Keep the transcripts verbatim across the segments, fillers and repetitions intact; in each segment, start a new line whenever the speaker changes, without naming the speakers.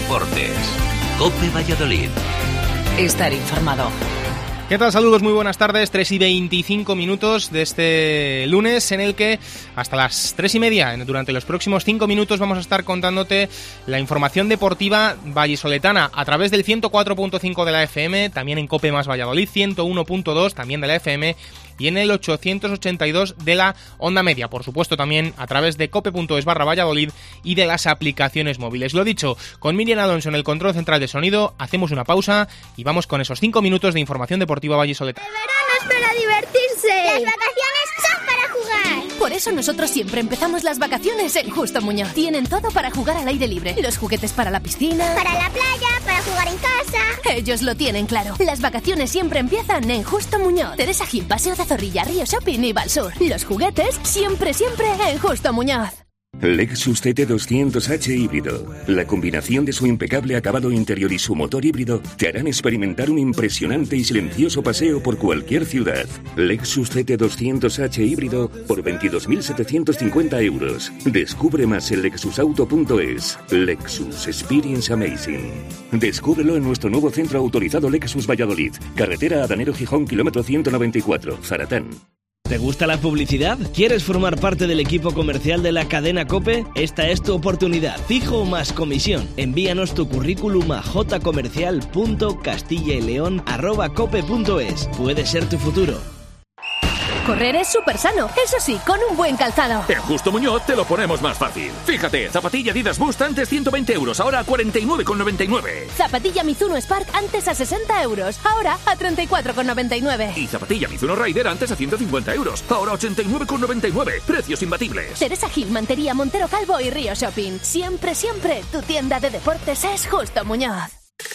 Deportes. COPE Valladolid.
Estar informado.
¿Qué tal? Saludos, muy buenas tardes, tres y veinticinco minutos de este lunes en el que hasta las tres y media, durante los próximos cinco minutos, vamos a estar contándote la información deportiva vallisoletana a través del ciento cuatro punto cinco de la F M, también en COPE más Valladolid, ciento uno punto dos también de la F M y en el ochocientos ochenta y dos de la onda media, por supuesto también a través de cope.es barra Valladolid y de las aplicaciones móviles. Lo dicho, con Miriam Alonso en el control central de sonido, hacemos una pausa y vamos con esos cinco minutos de información deportiva vallisoletana.
El verano es para divertirse. Las vacaciones son para jugar.
Por eso nosotros siempre empezamos las vacaciones en Justo Muñoz. Tienen todo para jugar al aire libre. Los juguetes para la piscina,
para la playa, para jugar en casa.
Ellos lo tienen claro. Las vacaciones siempre empiezan en Justo Muñoz. Teresa Gil, Paseo de Zorrilla, Río Shopping y Valsur. Los juguetes siempre, siempre en Justo Muñoz.
Lexus C T doscientos H híbrido. La combinación de su impecable acabado interior y su motor híbrido te harán experimentar un impresionante y silencioso paseo por cualquier ciudad. Lexus C T doscientos H híbrido por veintidós mil setecientos cincuenta euros. Descubre más en lexus auto punto es. Lexus Experience Amazing. Descúbrelo en nuestro nuevo centro autorizado Lexus Valladolid. Carretera Adanero Gijón, kilómetro ciento noventa y cuatro, Zaratán.
¿Te gusta la publicidad? ¿Quieres formar parte del equipo comercial de la cadena COPE? Esta es tu oportunidad. Fijo más comisión. Envíanos tu currículum a jcomercial punto castilla-y-león arroba cope punto es. Puede ser tu futuro.
Correr es súper sano, eso sí, con un buen calzado.
En Justo Muñoz te lo ponemos más fácil. Fíjate, zapatilla Adidas Boost antes ciento veinte euros, ahora a cuarenta y nueve con noventa y nueve.
Zapatilla Mizuno Spark antes a sesenta euros, ahora a treinta y cuatro con noventa y nueve.
Y zapatilla Mizuno Rider antes a ciento cincuenta euros, ahora a ochenta y nueve con noventa y nueve. Precios imbatibles.
Teresa Gil, Mantería, Montero Calvo y Río Shopping. Siempre, siempre, tu tienda de deportes es Justo Muñoz.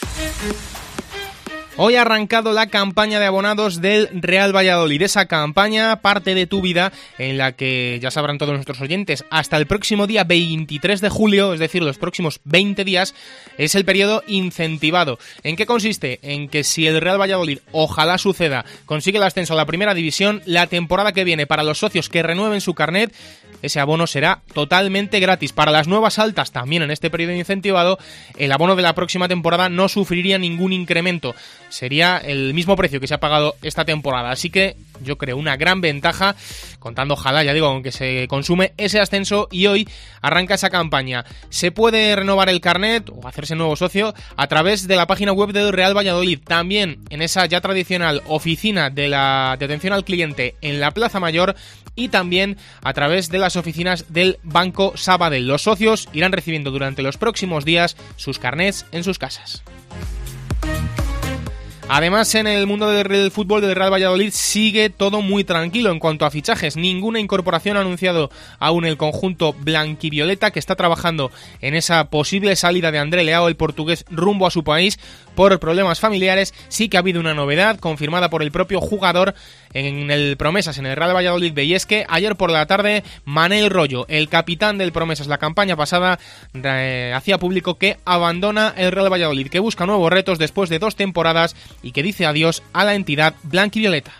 Hoy ha arrancado la campaña de abonados del Real Valladolid. Esa campaña, parte de tu vida, en la que ya sabrán todos nuestros oyentes, hasta el próximo día veintitrés de julio, es decir, los próximos veinte días, es el periodo incentivado. ¿En qué consiste? En que si el Real Valladolid, ojalá suceda, consigue el ascenso a la primera división, la temporada que viene, para los socios que renueven su carnet, ese abono será totalmente gratis. Para las nuevas altas, también en este periodo incentivado, el abono de la próxima temporada no sufriría ningún incremento. Sería el mismo precio que se ha pagado esta temporada. Así que yo creo una gran ventaja, contando ojalá, ya digo, aunque se consume ese ascenso, y hoy arranca esa campaña. Se puede renovar el carnet o hacerse nuevo socio a través de la página web del Real Valladolid. También en esa ya tradicional oficina de la de atención al cliente en la Plaza Mayor, y también a través de las oficinas del Banco Sabadell. Los socios irán recibiendo durante los próximos días sus carnets en sus casas. Además, en el mundo del fútbol del Real Valladolid sigue todo muy tranquilo en cuanto a fichajes. Ninguna incorporación ha anunciado aún el conjunto blanquivioleta, que está trabajando en esa posible salida de André Leao, el portugués, rumbo a su país por problemas familiares. Sí que ha habido una novedad confirmada por el propio jugador en el Promesas, en el Real Valladolid B, y es que ayer por la tarde Manel Rollo, el capitán del Promesas la campaña pasada, eh, hacía público que abandona el Real Valladolid, que busca nuevos retos después de dos temporadas y que dice adiós a la entidad blanquivioleta.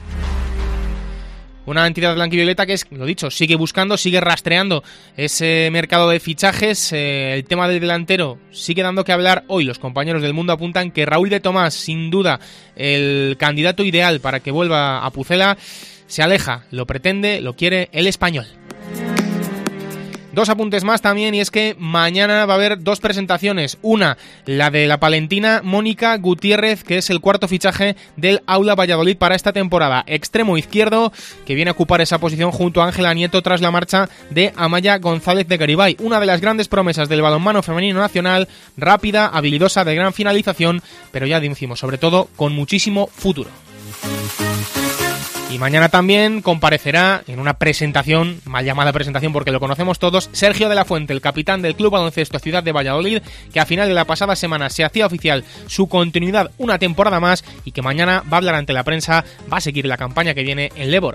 Una entidad blanquivioleta que, es lo dicho, sigue buscando, sigue rastreando ese mercado de fichajes. Eh, el tema del delantero sigue dando que hablar. Hoy los compañeros del Mundo apuntan que Raúl de Tomás, sin duda el candidato ideal para que vuelva a Pucela, se aleja, lo pretende, lo quiere el español. Dos apuntes más también, y es que mañana va a haber dos presentaciones. Una, la de la palentina Mónica Gutiérrez, que es el cuarto fichaje del Aula Valladolid para esta temporada. Extremo izquierdo, que viene a ocupar esa posición junto a Ángela Nieto tras la marcha de Amaya González de Garibay. Una de las grandes promesas del balonmano femenino nacional, rápida, habilidosa, de gran finalización, pero ya decimos, sobre todo, con muchísimo futuro. Y mañana también comparecerá en una presentación, mal llamada presentación porque lo conocemos todos, Sergio de la Fuente, el capitán del Club Baloncesto Ciudad de Valladolid, que a final de la pasada semana se hacía oficial su continuidad una temporada más y que mañana va a hablar ante la prensa, va a seguir la campaña que viene en Léboro.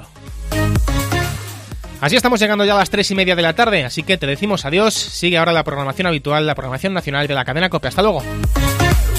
Así estamos llegando ya a las tres y media de la tarde, así que te decimos adiós. Sigue ahora la programación habitual, la programación nacional de la cadena COPE. Hasta luego.